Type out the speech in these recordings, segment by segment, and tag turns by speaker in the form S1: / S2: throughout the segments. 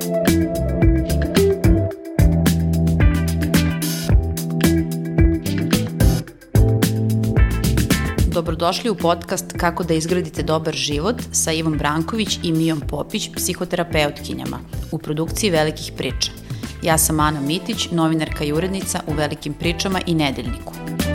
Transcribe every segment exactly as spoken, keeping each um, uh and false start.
S1: Dobrodošli u podcast Kako da izgradite dobar život sa Ivom Branković i Mijom Popić, psihoterapeutkinjama, u produkciji Velikih priča. Ja sam Ana Mitić, novinarka i urednica u Velikim pričama i Nedeljniku.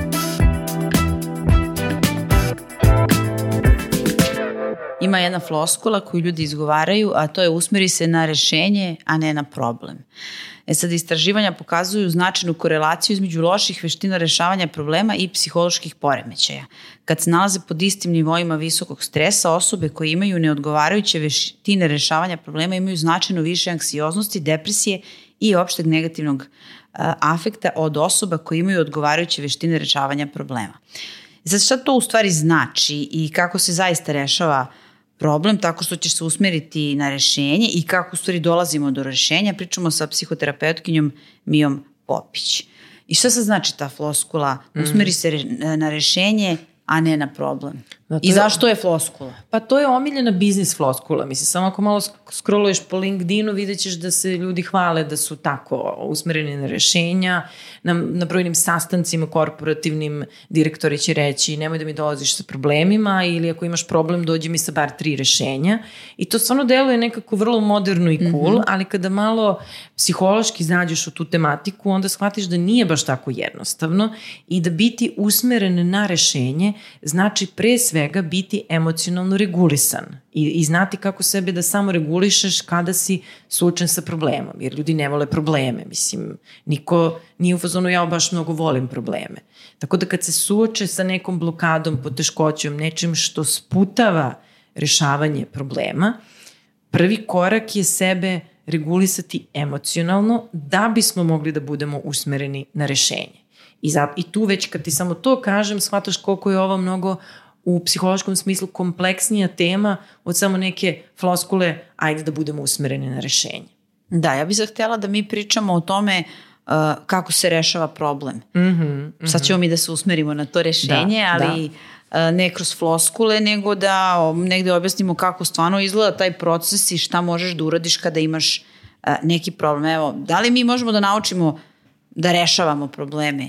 S1: Ima jedna floskula koju ljudi izgovaraju, a to je usmeri se na rešenje, a ne na problem. E sad, istraživanja pokazuju značajnu korelaciju između loših veština rešavanja problema i psiholoških poremećaja. Kad se nalaze pod istim nivoima visokog stresa, osobe koje imaju neodgovarajuće veštine rešavanja problema imaju značajno više anksioznosti, depresije i opšteg negativnog a, afekta od osoba koje imaju odgovarajuće veštine rešavanja problema. Sad, šta to u stvari znači i kako se zaista rešava problem, tako što ćeš se usmeriti na rešenje i kako u stvari dolazimo do rešenja, pričamo sa psihoterapeutkinjom Mijom Popić. I šta se znači ta floskula? Usmeri se na rešenje, a ne na problem. Da, I zašto je floskula?
S2: Pa to je omiljena biznis floskula. Mislim, samo ako malo scrolluješ po LinkedInu, vidjet ćeš da se ljudi hvale da su tako usmereni na rešenja. Na, na brojnim sastancima korporativnim direktori će reći nemoj da mi dolaziš sa problemima ili ako imaš problem dođi mi sa bar tri rešenja. I to stvarno deluje nekako vrlo moderno i cool, mm-hmm. ali kada malo psihološki zađeš u tu tematiku, onda shvatiš da nije baš tako jednostavno i da biti usmeren na rešenje znači pre svega biti emocionalno regulisan i, i znati kako sebe da samo regulišeš kada si suočen sa problemom, jer ljudi ne vole probleme, mislim, niko nije u fazonu ja baš mnogo volim probleme. Tako da kad se suoče sa nekom blokadom, poteškoćom, nečim što sputava rešavanje problema, prvi korak je sebe regulisati emocionalno da bismo mogli da budemo usmereni na rešenje. I, za, i tu već kad ti samo to kažem, shvataš koliko je ovo mnogo u psihološkom smislu kompleksnija tema od samo neke floskule ajde da budemo usmereni na rešenje.
S1: Da, ja bih sad htjela da mi pričamo o tome uh, kako se rešava problem.
S2: Mm-hmm, mm-hmm.
S1: Sad ćemo mi da se usmerimo na to rešenje, da, ali da. Uh, ne kroz floskule, nego da um, negde objasnimo kako stvarno izgleda taj proces i šta možeš da uradiš kada imaš uh, neki problem. Evo, da li mi možemo da naučimo da rešavamo probleme?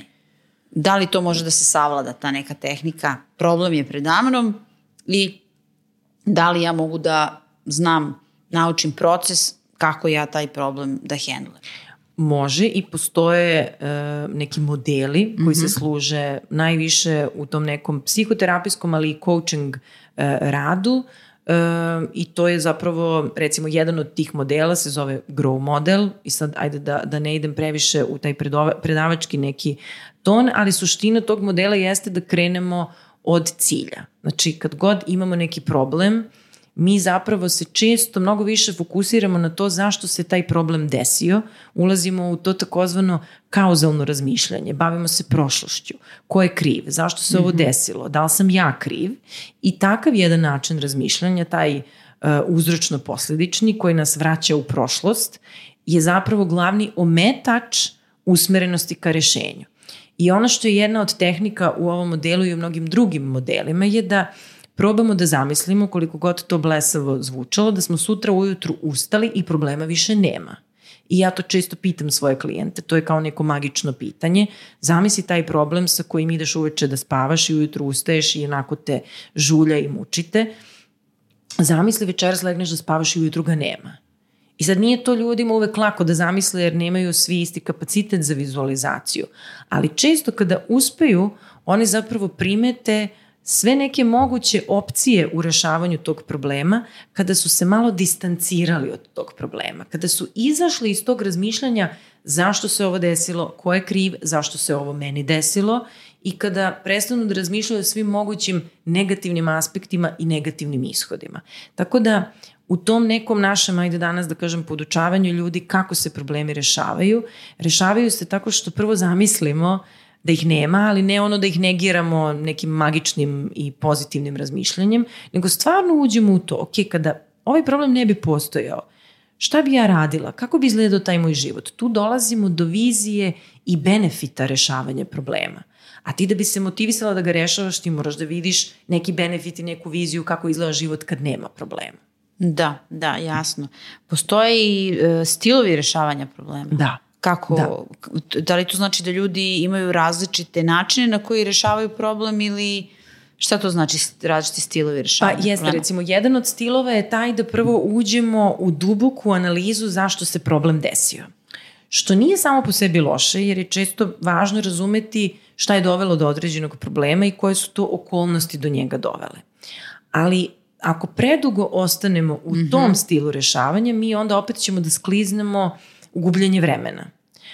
S1: Da li to može da se savlada, ta neka tehnika? Problem je pred mnom i da li ja mogu da znam, naučim proces kako ja taj problem da hendlem?
S2: Može i postoje uh, neki modeli koji mm-hmm. se služe najviše u tom nekom psihoterapijskom, ali i coaching uh, radu. Uh, i to je zapravo, recimo, jedan od tih modela se zove Grow model i sad ajde da, da ne idem previše u taj predova, predavački neki ton, ali suština tog modela jeste da krenemo od cilja. Znači, kad god imamo neki problem, mi zapravo se često mnogo više fokusiramo na to zašto se taj problem desio, ulazimo u to takozvano kauzalno razmišljanje, bavimo se prošlošću, ko je kriv, zašto se mm-hmm. ovo desilo, da li sam ja kriv, i takav jedan način razmišljanja, taj uh, uzročno-posledični koji nas vraća u prošlost, je zapravo glavni ometač usmerenosti ka rešenju. I ono što je jedna od tehnika u ovom modelu i u mnogim drugim modelima je da probamo da zamislimo, koliko god to blesavo zvučalo, da smo sutra ujutru ustali i problema više nema. I ja to često pitam svoje klijente, to je kao neko magično pitanje. Zamisli taj problem sa kojim ideš uveče da spavaš i ujutru ustaješ i onako te žulja i mučite. Zamisli večeras legneš da spavaš i ujutru ga nema. I sad nije to ljudima uvek lako da zamisle jer nemaju svi isti kapacitet za vizualizaciju. Ali često kada uspeju, oni zapravo primete sve neke moguće opcije u rešavanju tog problema kada su se malo distancirali od tog problema, kada su izašli iz tog razmišljanja zašto se ovo desilo, ko je kriv, zašto se ovo meni desilo, i kada prestanu da razmišljaju o svim mogućim negativnim aspektima i negativnim ishodima. Tako da u tom nekom našem, ajde danas da kažem, podučavanju ljudi kako se problemi rešavaju, rešavaju se tako što prvo zamislimo da ih nema, ali ne ono da ih negiramo nekim magičnim i pozitivnim razmišljanjem, nego stvarno uđemo u to, ok, kada ovaj problem ne bi postojao, šta bi ja radila, kako bi izgledao taj moj život? Tu dolazimo do vizije i benefita rešavanja problema. A ti da bi se motivisala da ga rešavaš, ti moraš da vidiš neki benefit i neku viziju kako izgleda život kad nema problema.
S1: Da, da, jasno. Postoje i uh, stilovi rješavanja problema.
S2: Da.
S1: Kako,
S2: da.
S1: da li to znači da ljudi imaju različite načine na koji rješavaju problem ili šta to znači različiti stilovi rješavanja
S2: problema? Pa jeste, recimo, jedan od stilova je taj da prvo uđemo u duboku analizu zašto se problem desio. Što nije samo po sebi loše, jer je često važno razumeti šta je dovelo do određenog problema i koje su to okolnosti do njega dovele. Ali ako predugo ostanemo u mm-hmm. tom stilu rješavanja, mi onda opet ćemo da skliznemo u gubljenje vremena.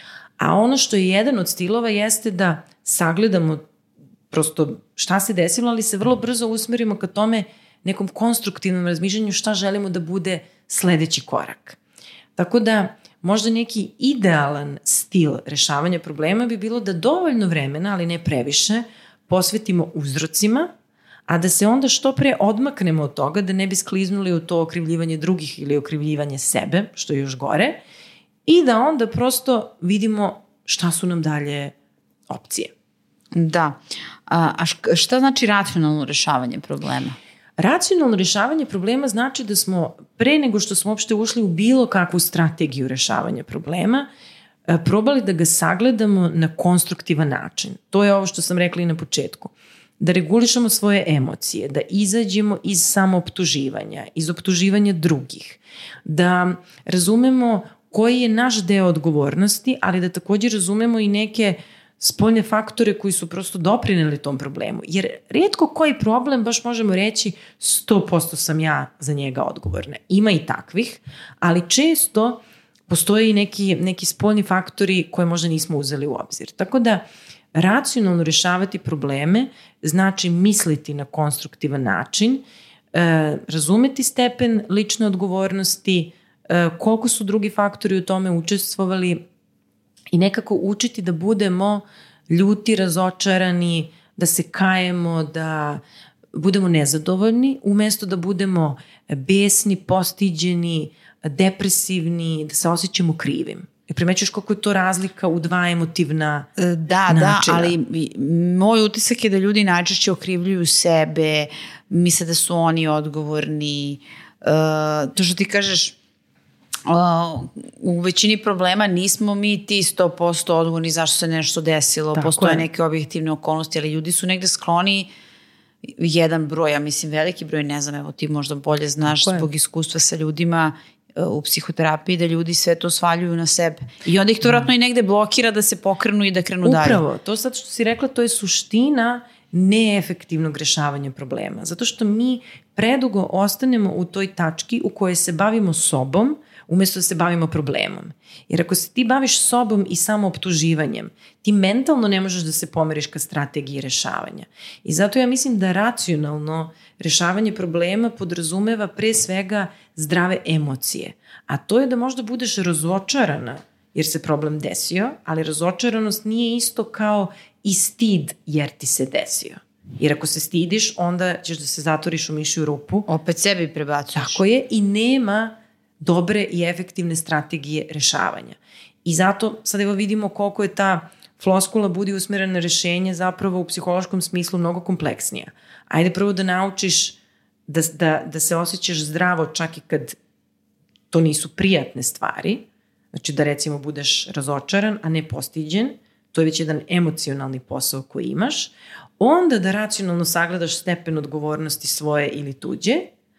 S2: A ono što je jedan od stilova jeste da sagledamo prosto šta se desilo, ali se vrlo brzo usmerimo ka tome nekom konstruktivnom razmišljanju šta želimo da bude sledeći korak. Tako da možda neki idealan stil rešavanja problema bi bilo da dovoljno vremena, ali ne previše, posvetimo uzrocima, a da se onda što pre odmaknemo od toga, da ne bi skliznuli u to okrivljivanje drugih ili okrivljivanje sebe, što je još gore, i da onda prosto vidimo šta su nam dalje opcije.
S1: Da. A šta znači racionalno rešavanje problema?
S2: Racionalno rešavanje problema znači da smo, pre nego što smo uopšte ušli u bilo kakvu strategiju rešavanja problema, probali da ga sagledamo na konstruktivan način. To je ovo što sam rekla i na početku. Da regulišemo svoje emocije, da izađemo iz samooptuživanja, iz optuživanja drugih, da razumemo koji je naš deo odgovornosti, ali da također razumemo i neke spoljne faktore koji su prosto doprineli tom problemu. Jer rijetko koji problem baš možemo reći sto posto sam ja za njega odgovorna. Ima i takvih, ali često postoje i neki, neki spoljni faktori koje možda nismo uzeli u obzir. Tako da racionalno rješavati probleme znači misliti na konstruktivan način, e, razumeti stepen lične odgovornosti, e, koliko su drugi faktori u tome učestvovali i nekako učiti da budemo ljuti, razočarani, da se kajemo, da budemo nezadovoljni, umjesto da budemo besni, postiđeni, depresivni, da se osjećamo krivim. I primećuješ koliko je to razlika u dva emotivna
S1: da, načina. Da, ali moj utisak je da ljudi najčešće okrivljuju sebe, misle da su oni odgovorni. Uh, to što ti kažeš, uh, u većini problema nismo mi ti sto posto odgovorni zašto se nešto desilo. Tako postoje je. Neke objektivne okolnosti, ali ljudi su negde skloni jedan broj, ja mislim veliki broj, ne znam, evo ti možda bolje znaš Tako zbog je. Iskustva sa ljudima u psihoterapiji, da ljudi sve to svaljuju na sebe. I onda ih to vratno i negde blokira da se pokrenu i da krenu
S2: Upravo,
S1: dalje.
S2: Upravo, to sad što si rekla, to je suština neefektivnog rješavanja problema. Zato što mi predugo ostanemo u toj tački u kojoj se bavimo sobom, umjesto da se bavimo problemom. Jer ako se ti baviš sobom i samo optuživanjem, ti mentalno ne možeš da se pomeriš ka strategiji rješavanja. I zato ja mislim da racionalno rješavanje problema podrazumeva pre svega zdrave emocije. A to je da možda budeš razočarana jer se problem desio, ali razočaranost nije isto kao i stid jer ti se desio. Jer ako se stidiš, onda ćeš da se zatvoriš u mišju rupu.
S1: Opet sebi prebacuješ.
S2: Tako je, i nema dobre i efektivne strategije rešavanja. I zato sad evo vidimo koliko je ta floskula budi usmjerena na rešenje zapravo u psihološkom smislu mnogo kompleksnija. Ajde prvo da naučiš da, da, da se osjećaš zdravo čak i kad to nisu prijatne stvari. Znači da recimo budeš razočaran, a ne postiđen. To je već jedan emocionalni posao koji imaš. Onda da racionalno sagledaš stepen odgovornosti svoje ili tuđe.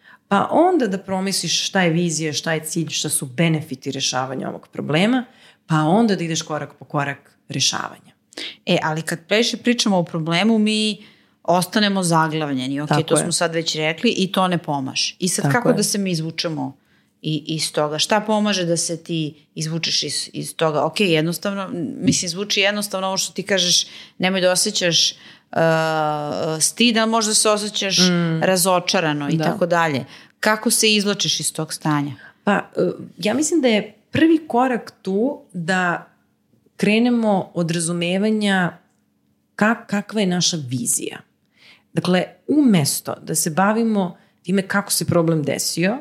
S2: Pa onda da promisliš šta je vizija, šta je cilj, šta su benefiti rješavanja ovog problema, pa onda da ideš korak po korak rješavanja.
S1: E, ali kad previše pričamo o problemu, mi ostanemo zaglavljeni. Ok, Tako to je. Smo sad već rekli i to ne pomaže. I sad Tako kako je. Da se mi izvučemo i, iz toga? Šta pomaže da se ti izvučeš iz, iz toga? Ok, jednostavno, mislim, zvuči jednostavno ovo što ti kažeš, nemoj da osjećaš Uh, stid, ali možda se osjećaš mm. razočarano i da. Tako dalje. Kako se izvlačiš iz tog stanja?
S2: Pa, uh, ja mislim da je prvi korak tu da krenemo od razumevanja kak, kakva je naša vizija. Dakle, umjesto da se bavimo time kako se problem desio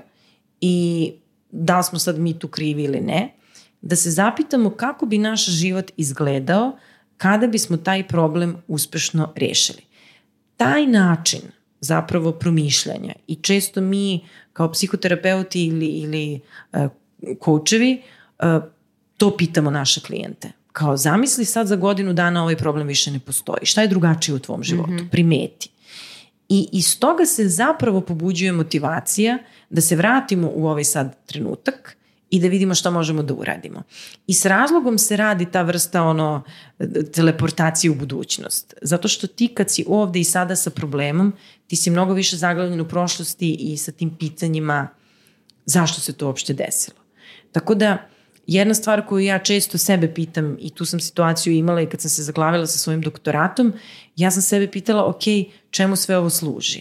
S2: i da li smo sad mi tu krivi ili ne, da se zapitamo kako bi naš život izgledao kada bismo taj problem uspešno riješili. Taj način zapravo promišljanja. I često mi kao psihoterapeuti ili, ili uh, koučevi uh, to pitamo naše klijente. Kao zamisli sad za godinu dana ovaj problem više ne postoji. Šta je drugačije u tvom životu? Mm-hmm. Primeti. I iz toga se zapravo pobuđuje motivacija da se vratimo u ovaj sad trenutak i da vidimo šta možemo da uradimo. I s razlogom se radi ta vrsta ono teleportacije u budućnost. Zato što ti kad si ovde i sada sa problemom, ti si mnogo više zaglavljen u prošlosti i sa tim pitanjima zašto se to uopšte desilo. Tako da jedna stvar koju ja često sebe pitam, i tu sam situaciju imala i kad sam se zaglavila sa svojim doktoratom, ja sam sebe pitala, ok, čemu sve ovo služi?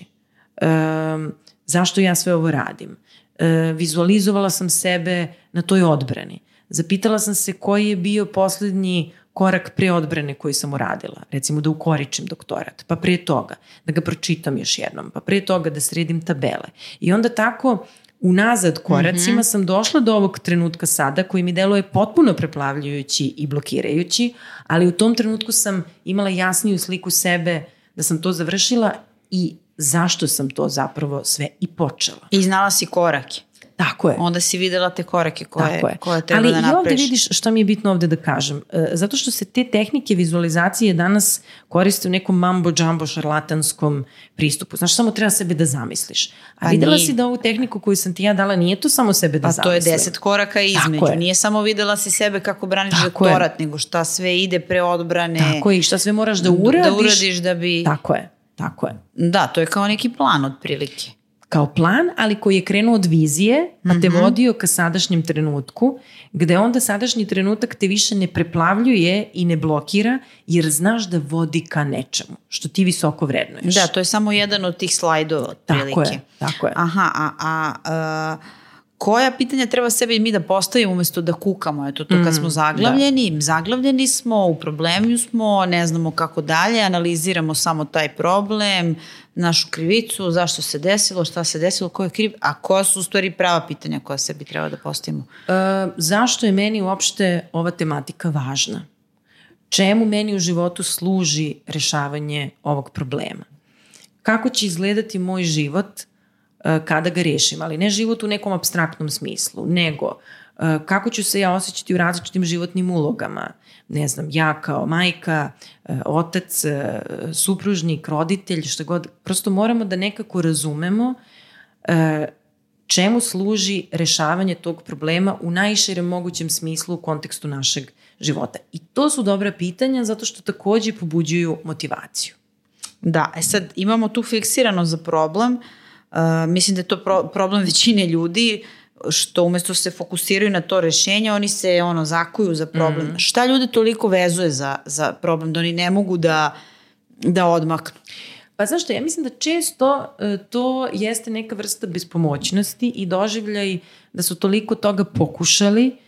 S2: Um, zašto ja sve ovo radim? Uh, vizualizovala sam sebe na toj odbrani. Zapitala sam se koji je bio poslednji korak pre odbrane koji sam uradila. Recimo da ukoričim doktorat, pa prije toga da ga pročitam još jednom, pa prije toga da sredim tabele. I onda tako unazad koracima mm-hmm. sam došla do ovog trenutka sada koji mi deluje potpuno preplavljujući i blokirajući, ali u tom trenutku sam imala jasniju sliku sebe da sam to završila i zašto sam to zapravo sve i počela.
S1: I znala si korake.
S2: Tako je.
S1: Onda si videla te korake koje, koje treba
S2: ali
S1: da napraviš.
S2: Ali i ovde vidiš šta mi je bitno ovde da kažem. Zato što se te tehnike vizualizacije danas koriste u nekom mambo-džambo šarlatanskom pristupu. Znaš, samo treba sebe da zamisliš. A pa videla nije. Si da ovu tehniku koju sam ti ja dala nije to samo sebe da
S1: pa
S2: zamislim.
S1: Pa to je deset koraka između. Nije samo videla si sebe kako braniš doktorat, nego šta sve ide pre odbrane.
S2: Tako je, i šta sve moraš da uradiš.
S1: Da uradiš da bi...
S2: Tako je, tako je.
S1: Da, to je kao neki plan otprilike.
S2: Kao plan, ali koji je krenuo od vizije, pa te vodio ka sadašnjem trenutku, gde onda sadašnji trenutak te više ne preplavljuje i ne blokira, jer znaš da vodi ka nečemu, što ti visoko vrednuješ.
S1: Da, to je samo jedan od tih slajdova otprilike.
S2: Tako je, tako je.
S1: Aha, a, a, a koja pitanja treba sebi mi da postavimo umjesto da kukamo? Eto, to kad smo zaglavljeni, da. zaglavljeni smo, u problemu smo, ne znamo kako dalje, analiziramo samo taj problem, našu krivicu, zašto se desilo, šta se desilo, ko je kriv, a koja su u stvari prava pitanja koja sebi treba da postavimo?
S2: E, zašto je meni uopšte ova tematika važna? Čemu meni u životu služi rešavanje ovog problema? Kako će izgledati moj život kada ga rešim, ali ne život u nekom apstraktnom smislu, nego kako ću se ja osjećati u različitim životnim ulogama, ne znam, ja kao majka, otac, supružnik, roditelj, što god, prosto moramo da nekako razumemo čemu služi rešavanje tog problema u najširem mogućem smislu u kontekstu našeg života. I to su dobra pitanja zato što takođe pobuđuju motivaciju.
S1: Da, e sad imamo tu fiksirano za problem. Uh, mislim da je to pro- problem većine ljudi, što umjesto se fokusiraju na to rešenje, oni se ono zakuju za problem. Mm. Šta ljude toliko vezuje za, za problem, da oni ne mogu da, da odmaknu?
S2: Pa znaš što, ja mislim da često uh, to jeste neka vrsta bespomoćnosti i doživljaj da su toliko toga pokušali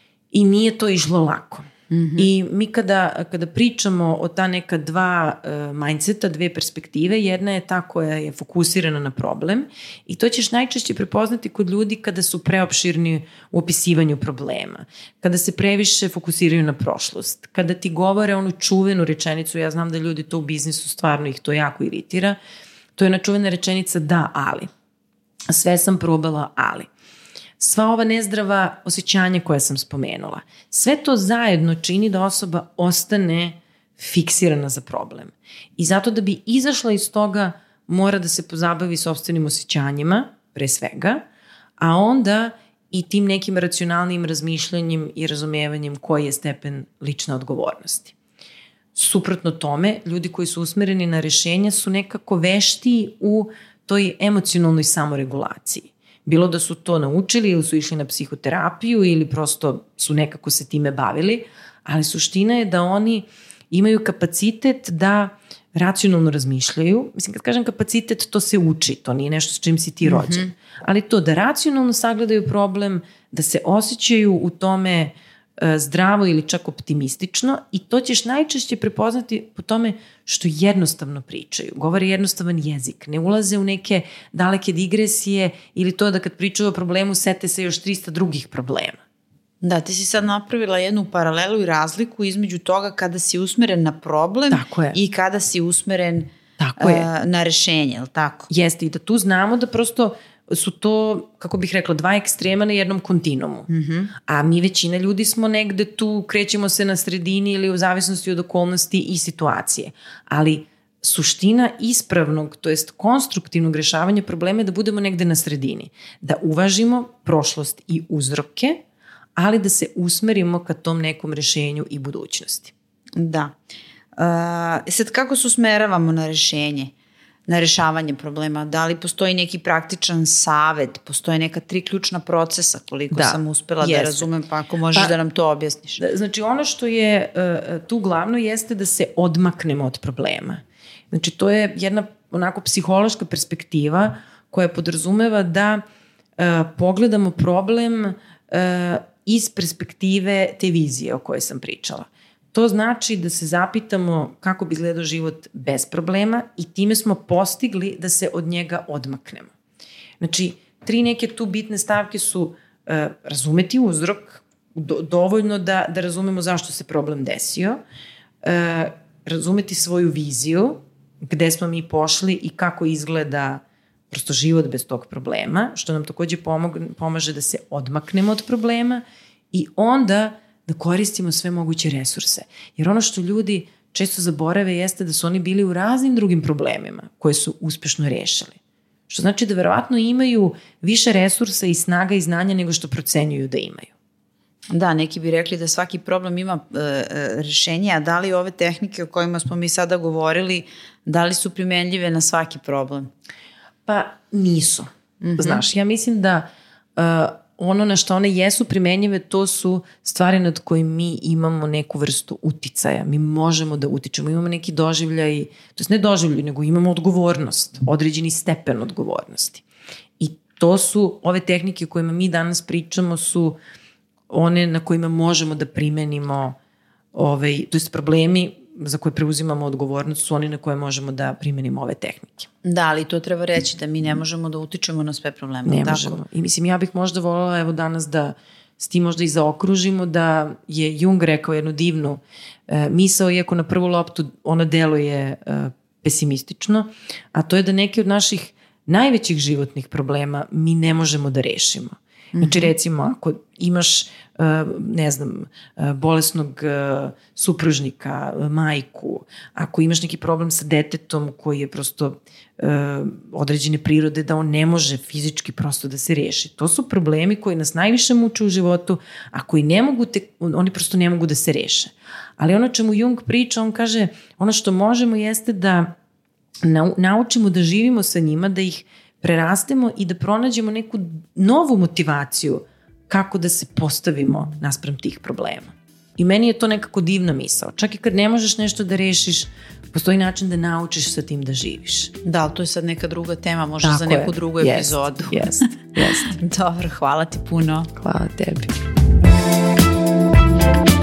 S2: i nije to išlo lako. Mm-hmm. I mi kada, kada pričamo o ta neka dva uh, mindseta, dve perspektive, jedna je ta koja je fokusirana na problem i to ćeš najčešće prepoznati kod ljudi kada su preopširni u opisivanju problema, kada se previše fokusiraju na prošlost, kada ti govore onu čuvenu rečenicu, ja znam da ljudi to u biznisu stvarno ih to jako iritira, to je ona čuvena rečenica da, ali. Sve sam probala, ali. Sva ova nezdrava osjećanja koje sam spomenula. Sve to zajedno čini da osoba ostane fiksirana za problem. I zato da bi izašla iz toga mora da se pozabavi sopstvenim osjećanjima, pre svega, a onda i tim nekim racionalnim razmišljanjem i razumevanjem koji je stepen lične odgovornosti. Suprotno tome, ljudi koji su usmereni na rešenja su nekako vešti u toj emocionalnoj samoregulaciji. Bilo da su to naučili ili su išli na psihoterapiju ili prosto su nekako se time bavili, ali suština je da oni imaju kapacitet da racionalno razmišljaju. Mislim, kad kažem kapacitet, to se uči, to nije nešto s čim si ti rođen. Mm-hmm. Ali to da racionalno sagledaju problem, da se osjećaju u tome zdravo ili čak optimistično i to ćeš najčešće prepoznati po tome što jednostavno pričaju. Govore jednostavan jezik, ne ulaze u neke daleke digresije ili to da kad pričaju o problemu sete se još trista drugih problema.
S1: Da, ti si sad napravila jednu paralelu i razliku između toga kada si usmeren na problem i kada si usmeren
S2: Tako je.
S1: na rešenje, je li tako?
S2: Jeste, i da tu znamo da prosto su to, kako bih rekla, dva ekstrema na jednom kontinuumu. Mm-hmm. A mi većina ljudi smo negde tu, krećemo se na sredini ili u zavisnosti od okolnosti i situacije. Ali suština ispravnog, to jest konstruktivnog rešavanja problema je da budemo negde na sredini. Da uvažimo prošlost i uzroke, ali da se usmerimo ka tom nekom rešenju i budućnosti.
S1: Da. Uh, sad kako se usmeravamo na rešenje? Na rešavanje problema, da li postoji neki praktičan savet, postoje neka tri ključna procesa koliko da, sam uspela jeste. Da razumem, pa ako možeš pa, da nam to objasniš.
S2: Znači ono što je uh, tu glavno jeste da se odmaknemo od problema. Znači to je jedna onako psihološka perspektiva koja podrazumeva da uh, pogledamo problem uh, iz perspektive te vizije o kojoj sam pričala. To znači da se zapitamo kako bi izgledao život bez problema i time smo postigli da se od njega odmaknemo. Znači, tri neke tu bitne stavke su uh, razumeti uzrok, do, dovoljno da, da razumemo zašto se problem desio, uh, razumeti svoju viziju, gde smo mi pošli i kako izgleda prosto život bez tog problema, što nam takođe pomogne, pomaže da se odmaknemo od problema i onda da koristimo sve moguće resurse. Jer ono što ljudi često zaborave jeste da su oni bili u raznim drugim problemima koje su uspešno rešili. Što znači da verovatno imaju više resursa i snaga i znanja nego što procenjuju da imaju.
S1: Da, neki bi rekli da svaki problem ima e, rešenje, a da li ove tehnike o kojima smo mi sada govorili, da li su primenljive na svaki problem?
S2: Pa nisu. Mm-hmm. Znaš, ja mislim da uh, ono na što one jesu primenjive, to su stvari nad kojim mi imamo neku vrstu uticaja. Mi možemo da utičemo, imamo neki doživljaj, to je ne doživljaj, nego imamo odgovornost, određeni stepen odgovornosti. I to su, ove tehnike o kojima mi danas pričamo su one na kojima možemo da primenimo, ovaj, to jest problemi za koje preuzimamo odgovornost su oni na koje možemo da primenimo ove tehnike.
S1: Da, ali to treba reći da mi ne možemo da utičemo na sve probleme.
S2: Ne
S1: tako?
S2: možemo. I mislim, ja bih možda voljela evo danas da s tim možda i zaokružimo da je Jung rekao jednu divnu e, misao, iako na prvu loptu ona deluje e, pesimistično, a to je da neki od naših najvećih životnih problema mi ne možemo da rešimo. Znači recimo ako imaš ne znam bolesnog supružnika, majku, ako imaš neki problem sa detetom koji je prosto određene prirode da on ne može fizički prosto da se reši. To su problemi koji nas najviše muče u životu, a koji ne mogu te, oni prosto ne mogu da se reše. Ali ono čemu Jung priča, on kaže ono što možemo jeste da naučimo da živimo sa njima, da ih prerastemo i da pronađemo neku novu motivaciju kako da se postavimo naspram tih problema. I meni je to nekako divna misao. Čak i kad ne možeš nešto da rešiš, postoji način da naučiš sa tim da živiš.
S1: Da, ali to je sad neka druga tema, možda tako za neku je. drugu jest, epizodu.
S2: Jest, jest.
S1: Dobro, hvala ti puno.
S2: Hvala tebi.